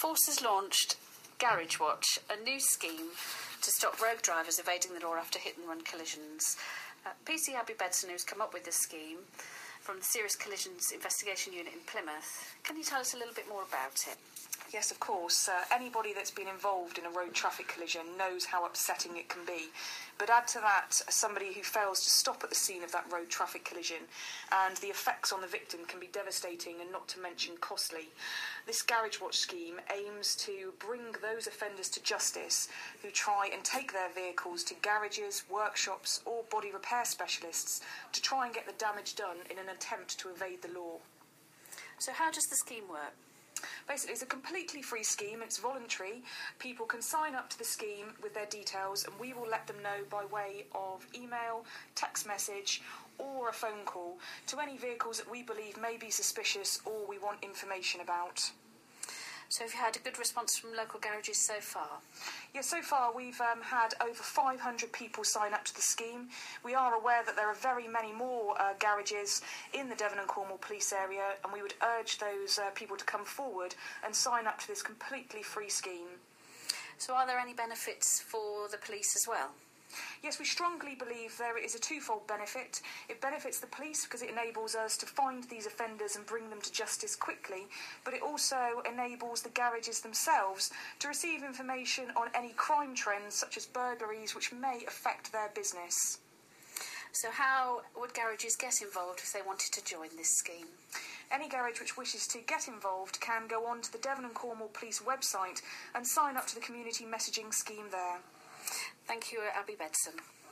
Force has launched Garage Watch, a new scheme to stop rogue drivers evading the law after hit-and-run collisions. PC Abby Bedson, who's come up with this scheme from the Serious Collisions Investigation Unit in Plymouth. Can you tell us a little bit more about it? Yes, of course. Anybody that's been involved in a road traffic collision knows how upsetting it can be. But add to that somebody who fails to stop at the scene of that road traffic collision, and the effects on the victim can be devastating and not to mention costly. This Garage Watch scheme aims to bring those offenders to justice who try and take their vehicles to garages, workshops or body repair specialists to try and get the damage done in an attempt to evade the law. So how does the scheme work? Basically, it's a completely free scheme. It's voluntary. People can sign up to the scheme with their details and we will let them know by way of email, text message or a phone call to any vehicles that we believe may be suspicious or we want information about. So have you had a good response from local garages so far? Yes, so far we've had over 500 people sign up to the scheme. We are aware that there are very many more garages in the Devon and Cornwall police area, and we would urge those people to come forward and sign up to this completely free scheme. So are there any benefits for the police as well? Yes, we strongly believe there is a twofold benefit. It benefits the police because it enables us to find these offenders and bring them to justice quickly, but it also enables the garages themselves to receive information on any crime trends such as burglaries which may affect their business. So how would garages get involved if they wanted to join this scheme? Any garage which wishes to get involved can go on to the Devon and Cornwall Police website and sign up to the community messaging scheme there. Thank you, Abby Bedson.